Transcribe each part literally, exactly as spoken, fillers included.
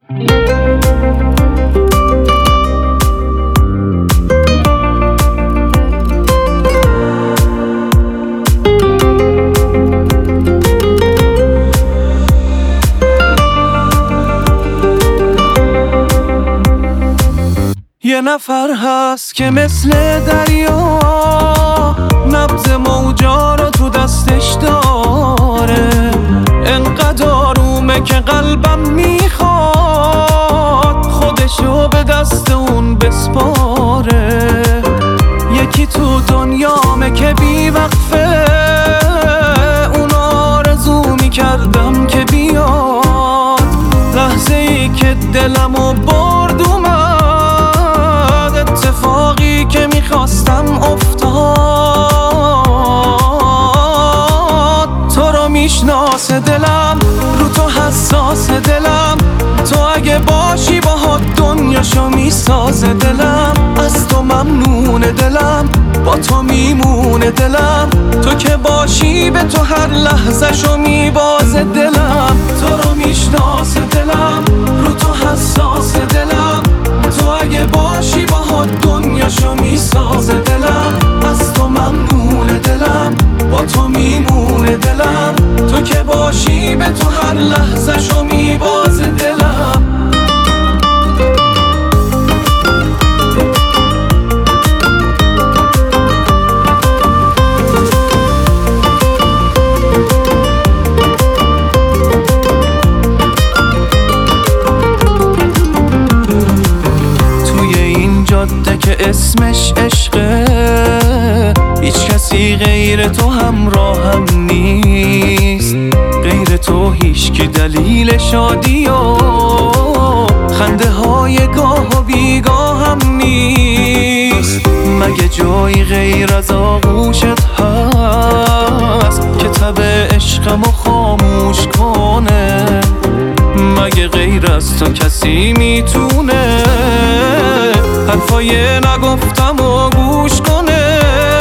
یه نفر هست که مثل دریا نبض موجا رو تو دستش داره، انقدر آرومه که قلبم میخواد خودشو به دست اون بسپاره. یکی تو دنیامه که بی وقفه، اون آرزو میکردم که بیاد، لحظه ای که دلمو برد اومد، اتفاقی که میخواستم افتاد. تو رو میشناسه دلم، رو تو حساس دلم، تو اگه باشی باهات دنیاشو میسازه دلم. از تو ممنونه دلم، با تو میمونه دلم، تو که باشی به تو هر لحظه شو میبازه دلم. تو رو میشناسه دلم، رو تو حساس دلم، تو اگه باشی باهات دنیاشو میسازه دلم. از تو ممنونه دلم، با تو میمونه دلم، تو که باشی به تو هر لحظه شو میبازه دلم. که اسمش عشقه، هیچ کسی غیر تو همراهم نیست، غیر تو هیچکی دلیل شادی و خنده های گاه و بیگاه هم نیست. مگه جایی غیر از آغوشت هست که تب عشقمو خاموش کنه؟ مگه غیر از تو کسی میتونه حرفای نگفتم و گوش کنه؟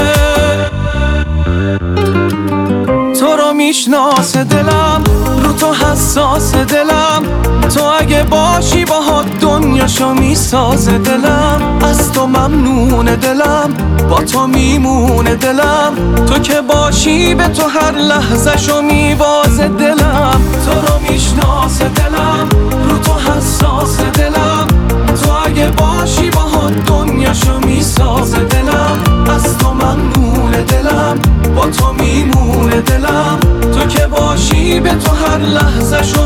تو رو میشناسه دلم، رو تو حساس دلم، تو اگه باشی باهات دنیاشو میسازه دلم. از تو ممنونه دلم، با تو میمونه دلم، تو که باشی به تو هر لحظه شو میبازه دلم. تو رو میشناسه دلم، رو تو حساس دلم، تو اگه باشی باهات دنیاشو میسازه دلم. از تو ممنونه دلم، با تو میمونه دلم، تو که باشی به تو هر لحظه شو